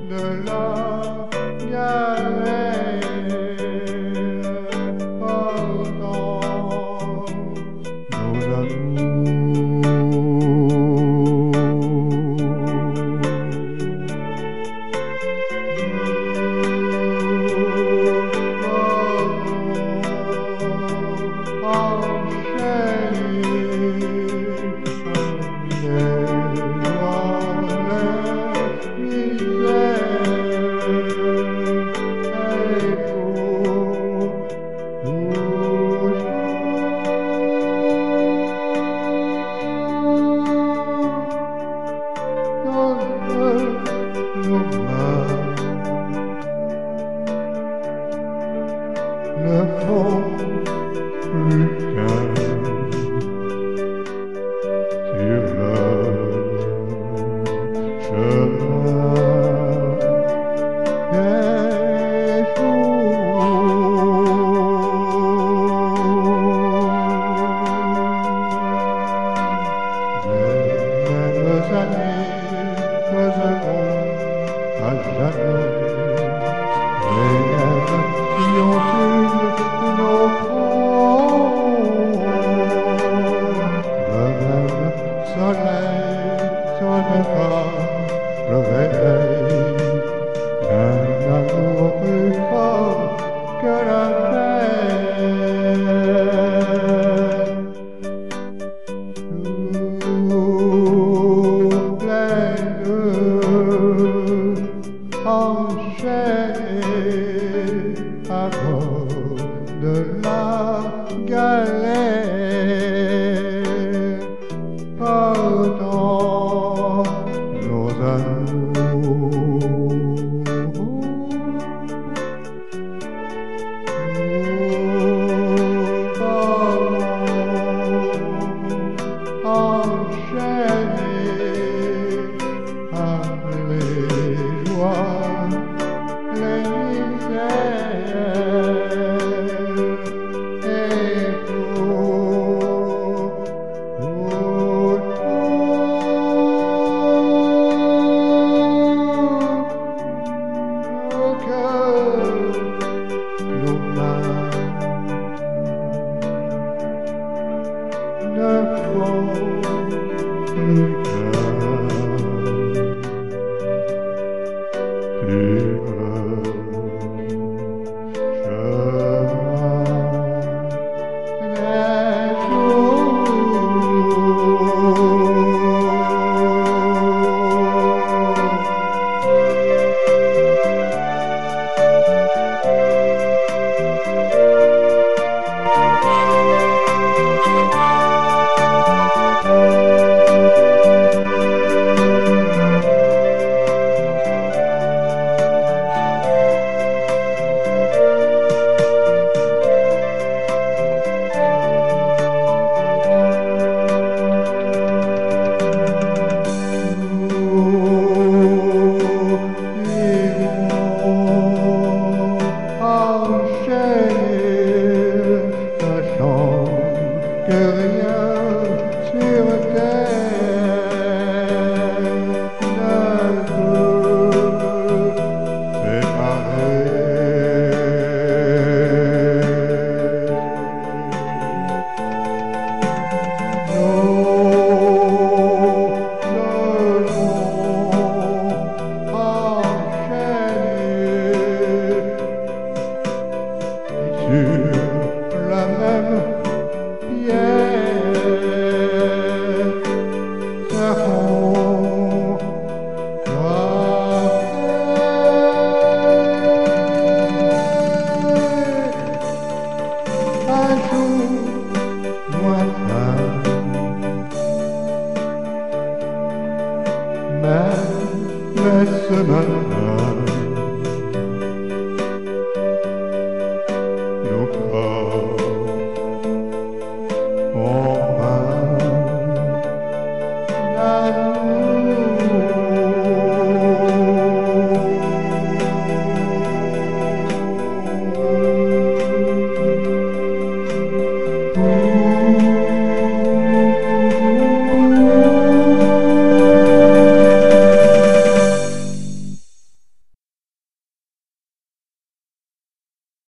de la galère, pendant nos ne font plus qu'un sur le chemin des jours. Les mêmes années causeront à jamais les mêmes sillons sur nos fronts. Le même soleil sonnera le réveil d'un amour plus fort que la paix. Tous les deux enchaînés à bord de la galère, portant nos amours. Nous parlons enchaînés par les joies, les misères, et pour nos cœurs, nos mains ne font plus qu'un sur le chemin des que rien sur terre ne peut séparer. Nous devons enchaîner sur la même seront un jour lointain, même ce matin.